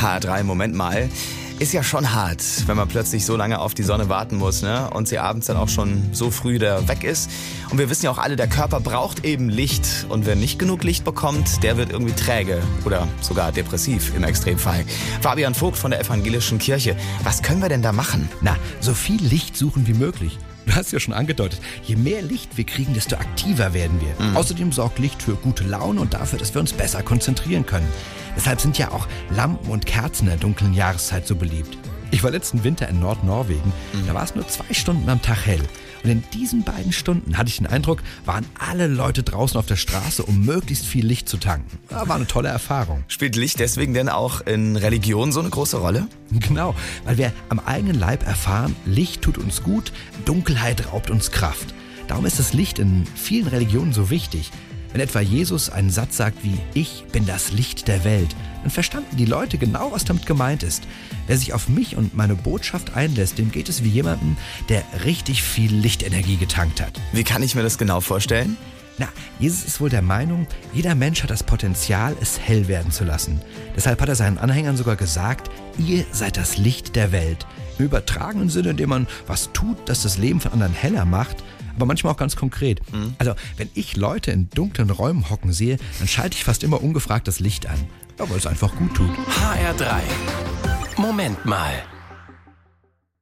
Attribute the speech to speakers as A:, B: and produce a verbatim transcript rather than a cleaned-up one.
A: H R drei, Moment mal. Ist ja schon hart, wenn man plötzlich so lange auf die Sonne warten muss, ne? Und sie abends dann auch schon so früh da weg ist. Und wir wissen ja auch alle, der Körper braucht eben Licht. Und wer nicht genug Licht bekommt, der wird irgendwie träge oder sogar depressiv im Extremfall. Fabian Vogt von der Evangelischen Kirche. Was können wir denn da machen?
B: Na, so viel Licht suchen wie möglich. Du hast ja schon angedeutet, je mehr Licht wir kriegen, desto aktiver werden wir. Mhm. Außerdem sorgt Licht für gute Laune und dafür, dass wir uns besser konzentrieren können. Deshalb sind ja auch Lampen und Kerzen in der dunklen Jahreszeit so beliebt. Ich war letzten Winter in Nordnorwegen, mhm. da war es nur zwei Stunden am Tag hell. Und in diesen beiden Stunden hatte ich den Eindruck, waren alle Leute draußen auf der Straße, um möglichst viel Licht zu tanken. Ja, war eine tolle Erfahrung.
A: Spielt Licht deswegen denn auch in Religion so eine große Rolle?
B: Genau, weil wir am eigenen Leib erfahren, Licht tut uns gut, Dunkelheit raubt uns Kraft. Darum ist das Licht in vielen Religionen so wichtig. Wenn etwa Jesus einen Satz sagt wie „Ich bin das Licht der Welt“, dann verstanden die Leute genau, was damit gemeint ist. Wer sich auf mich und meine Botschaft einlässt, dem geht es wie jemandem, der richtig viel Lichtenergie getankt hat.
A: Wie kann ich mir das genau vorstellen?
B: Na, Jesus ist wohl der Meinung, jeder Mensch hat das Potenzial, es hell werden zu lassen. Deshalb hat er seinen Anhängern sogar gesagt, ihr seid das Licht der Welt. Im übertragenen Sinne, indem man was tut, das das Leben von anderen heller macht, aber manchmal auch ganz konkret. Mhm. Also, wenn ich Leute in dunklen Räumen hocken sehe, dann schalte ich fast immer ungefragt das Licht an, weil es einfach gut tut.
C: H R drei. Moment mal.